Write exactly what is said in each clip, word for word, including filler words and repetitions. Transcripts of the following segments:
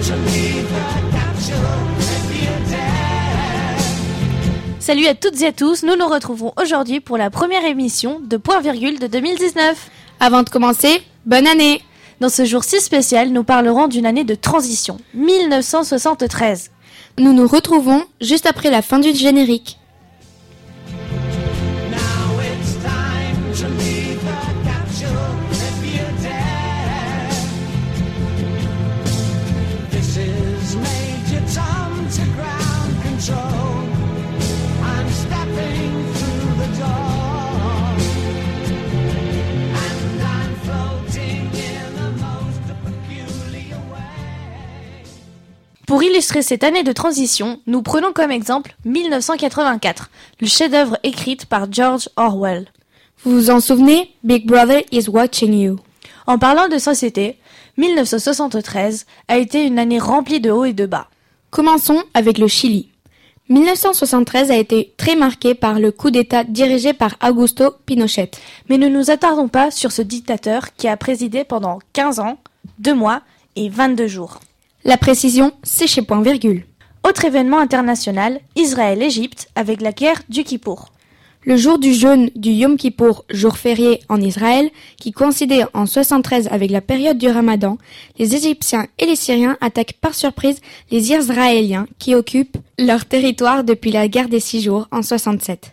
Salut à toutes et à tous, nous nous retrouvons aujourd'hui pour la première émission de Point Virgule de deux mille dix-neuf. Avant de commencer, bonne année! Dans ce jour si spécial, nous parlerons d'une année de transition, mille neuf cent soixante-treize. Nous nous retrouvons juste après la fin du générique. Pour illustrer cette année de transition, nous prenons comme exemple mille neuf cent quatre-vingt-quatre, le chef-d'œuvre écrit par George Orwell. Vous vous en souvenez? Big Brother is watching you. En parlant de société, mille neuf cent soixante-treize a été une année remplie de hauts et de bas. Commençons avec le Chili. mille neuf cent soixante-treize a été très marqué par le coup d'État dirigé par Augusto Pinochet. Mais ne nous attardons pas sur ce dictateur qui a présidé pendant quinze ans, deux mois et vingt-deux jours. La précision, c'est chez Point Virgule. Autre événement international, Israël-Égypte avec la guerre du Kippour. Le jour du jeûne du Yom Kippour, jour férié en Israël, qui coïncidait en soixante-treize avec la période du Ramadan, les Égyptiens et les Syriens attaquent par surprise les Israéliens qui occupent leur territoire depuis la guerre des six jours en soixante-sept.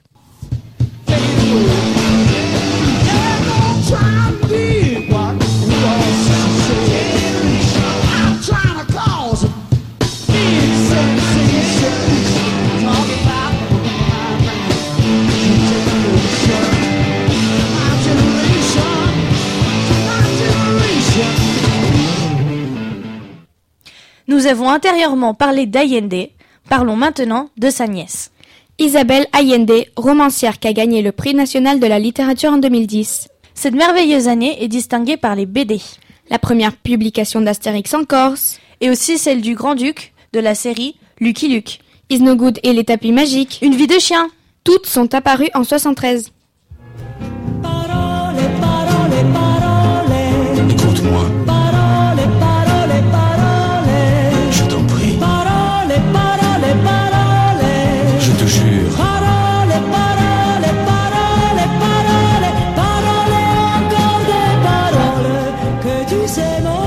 Nous avons antérieurement parlé d'Allende, parlons maintenant de sa nièce. Isabel Allende, romancière qui a gagné le prix national de la littérature en deux mille dix. Cette merveilleuse année est distinguée par les B D. La première publication d'Astérix en Corse. Et aussi celle du Grand-Duc de la série Lucky Luke. Is No Good et les tapis magiques. Une vie de chien. Toutes sont apparues en soixante-treize. Parole, parole, parole. Écoute-moi. Parole, parole, parole. Je t'en prie. Parole, parole, parole. Je te jure. Parole, parole, parole, parole. Parole, encore des paroles que tu sais mon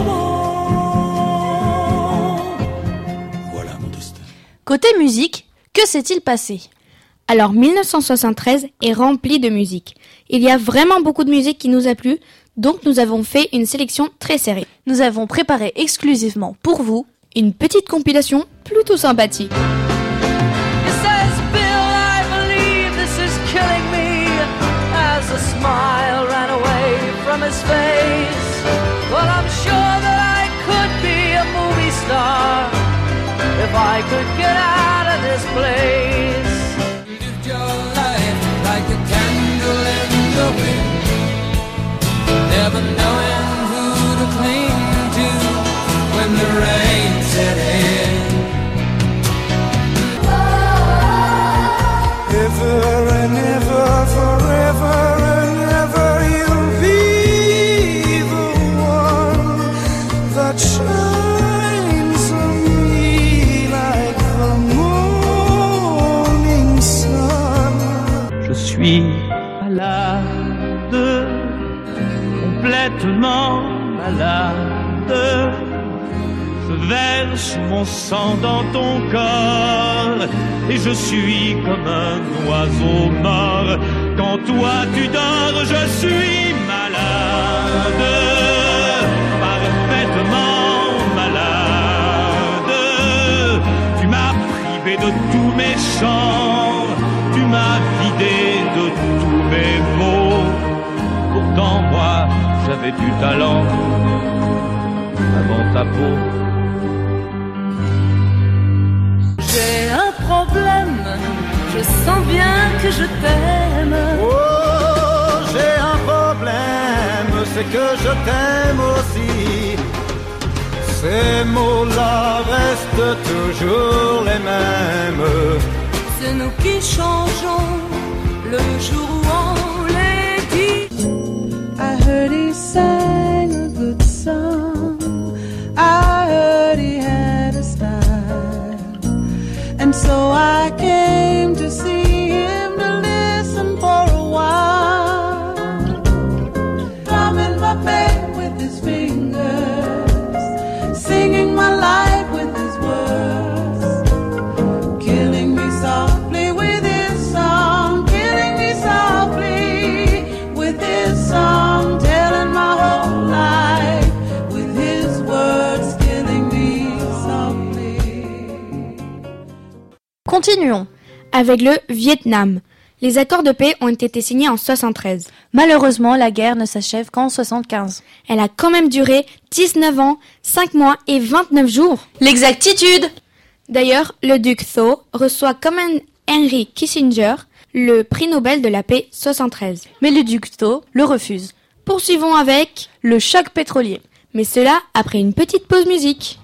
mot. Voilà mon destin. Côté musique, que s'est-il passé ? Alors mille neuf cent soixante-treize est rempli de musique. Il y a vraiment beaucoup de musique qui nous a plu, donc nous avons fait une sélection très serrée. Nous avons préparé exclusivement pour vous une petite compilation plutôt sympathique. He says, Bill, I believe this is killing me. As a smile ran away from his face. Well, I'm sure that I could be a movie star if I could get out of this place. Live your life like a candle in the wind, never knowing who to cling to when the rain set in. Ever and ever, forever and ever, you'll be the one that shines on me like the morning sun. Je suis malade, complètement malade. Je verse mon sang dans ton corps et je suis comme un oiseau mort. Quand toi tu dors, je suis malade, parfaitement malade. Tu m'as privé de tous mes chants, tu m'as vidé de tous mes mots. Pourtant moi, j'avais du talent avant ta peau. J'ai un problème, je sens bien que je t'aime. Oh, j'ai un problème, c'est que je t'aime aussi. Ces mots-là restent toujours les mêmes. C'est nous qui changeons le jour où on les dit. I heard he sang a good song. I heard he had Continuons. Avec le Vietnam. Les accords de paix ont été signés en soixante-treize. Malheureusement, la guerre ne s'achève qu'en soixante-quinze. Elle a quand même duré dix-neuf ans, cinq mois et vingt-neuf jours. L'exactitude! D'ailleurs, le duc Tho reçoit comme un Henry Kissinger le prix Nobel de la paix soixante-treize. Mais le duc Tho le refuse. Poursuivons avec le choc pétrolier. Mais cela après une petite pause musique.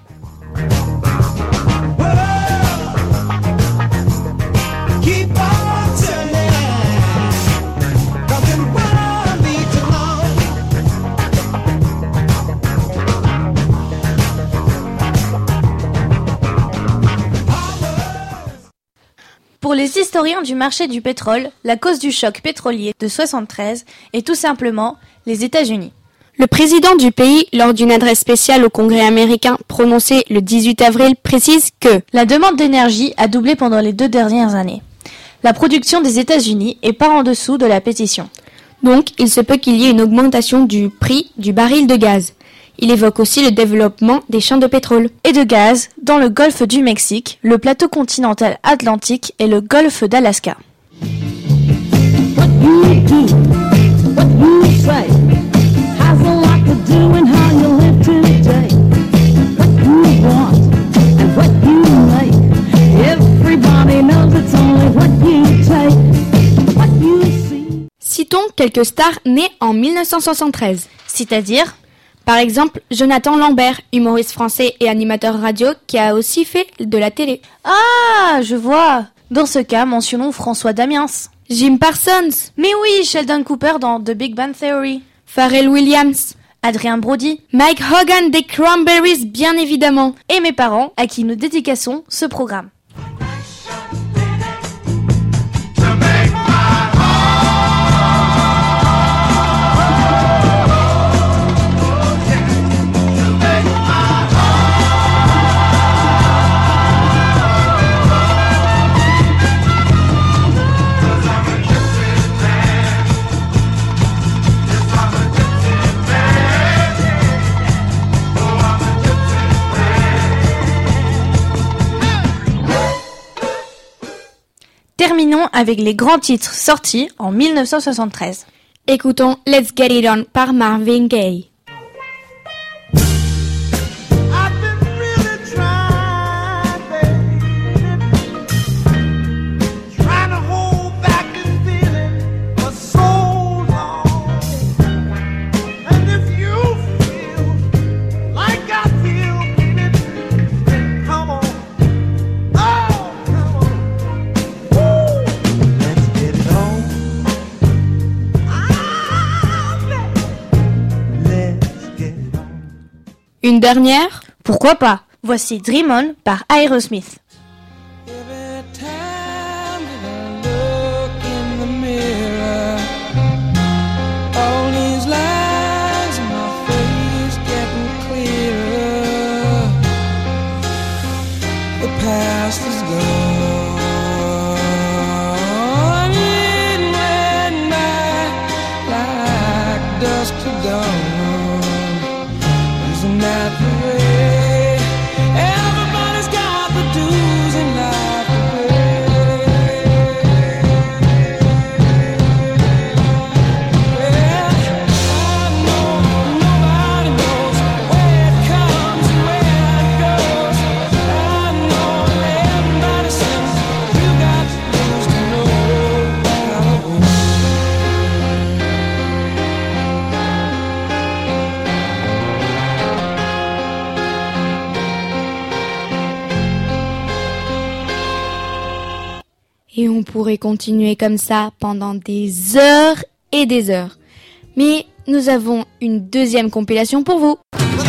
Pour les historiens du marché du pétrole, la cause du choc pétrolier de soixante-treize est tout simplement les États-Unis. Le président du pays, lors d'une adresse spéciale au Congrès américain prononcée le dix-huit avril, précise que la demande d'énergie a doublé pendant les deux dernières années. La production des États-Unis est pas en dessous de la pétition. Donc, il se peut qu'il y ait une augmentation du prix du baril de gaz. Il évoque aussi le développement des champs de pétrole et de gaz dans le golfe du Mexique, le plateau continental atlantique et le golfe d'Alaska. What you do, what you say, has a lot to do in how you live today. What you want and what you make, everybody knows it's only what you take, what you see. Citons quelques stars nées en dix-neuf cent soixante-treize, c'est-à-dire par exemple, Jonathan Lambert, humoriste français et animateur radio qui a aussi fait de la télé. Ah, je vois. Dans ce cas, mentionnons François Damiens. Jim Parsons. Mais oui, Sheldon Cooper dans The Big Bang Theory. Pharrell Williams. Adrien Brody. Mike Hogan des Cranberries, bien évidemment. Et mes parents, à qui nous dédicassons ce programme. Terminons avec les grands titres sortis en dix-neuf cent soixante-treize. Écoutons Let's Get It On par Marvin Gaye. Une dernière? Pourquoi pas? Voici Dream On par Aerosmith. Every time that I look in the mirror, all these lines in my face getting clearer. The past is gone, it went by like dusk to dawn. Isn't that the way? Everybody's got the dues in life to pay. Well, I know nobody knows where it comes and where it goes. I know everybody says you got to lose to know how to win. Et on pourrait continuer comme ça pendant des heures et des heures. Mais nous avons une deuxième compilation pour vous.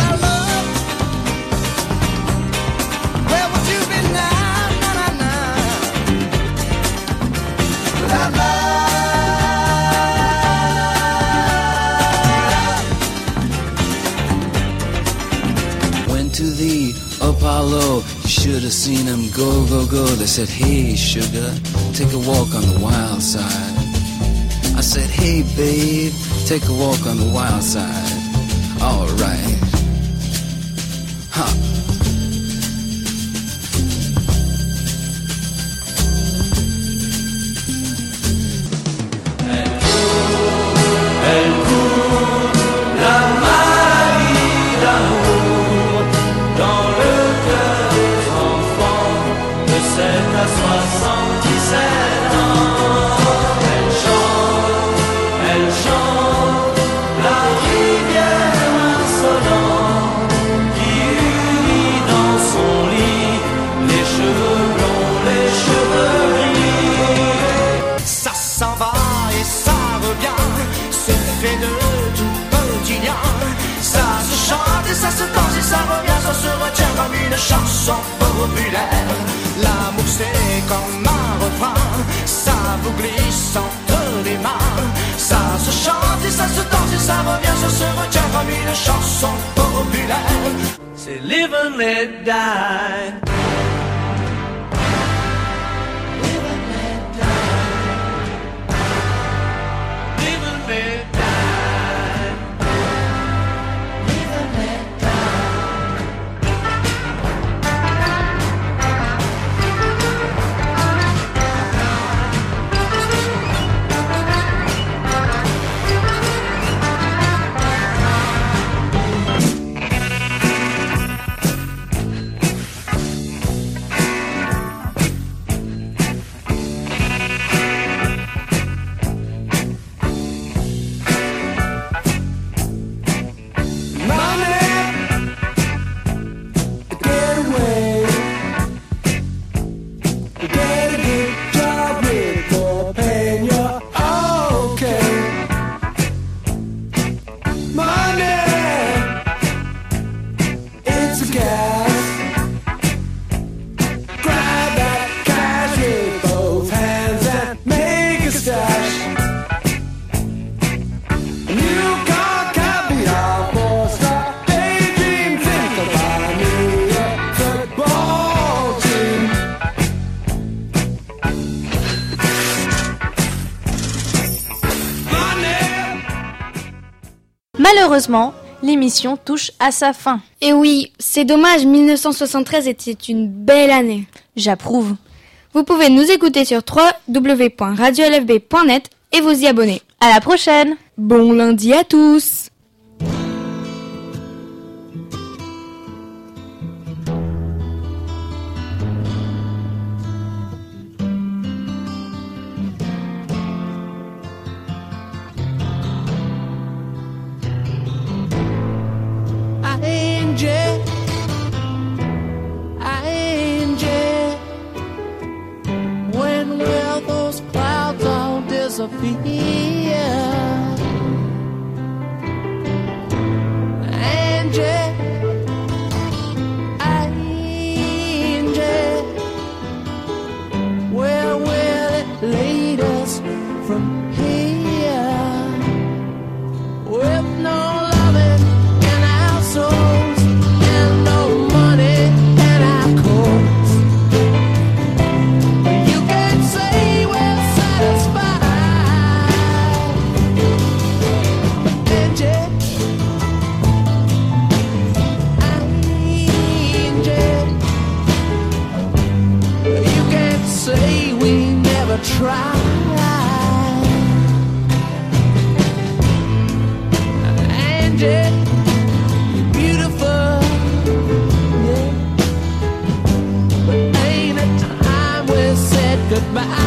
Went to the Apollo, you should have seen him go, go, go. They said, hey, sugar, take a walk on the wild side. I said, hey, babe, take a walk on the wild side. All right. Huh. chanson populaire. L'amour c'est comme un refrain, ça vous glisse entre les mains. Ça se chante et ça se danse et ça revient, ça se retient comme une chanson populaire. C'est live and let die. Live and let die. Live and let die. Live and let Malheureusement, l'émission touche à sa fin. Et oui, c'est dommage, mille neuf cent soixante-treize était une belle année. J'approuve. Vous pouvez nous écouter sur w w w point radio l f b point net et vous y abonner. À la prochaine. Bon lundi à tous. Angel, angel, when will those clouds all disappear? Angel, angel, where will it lead us from here? With no loving in our souls and no money in our coats, you can say we're satisfied. Angel, angel, you can't say we never tried. Angel, you're beautiful, yeah, but ain't it time we said goodbye?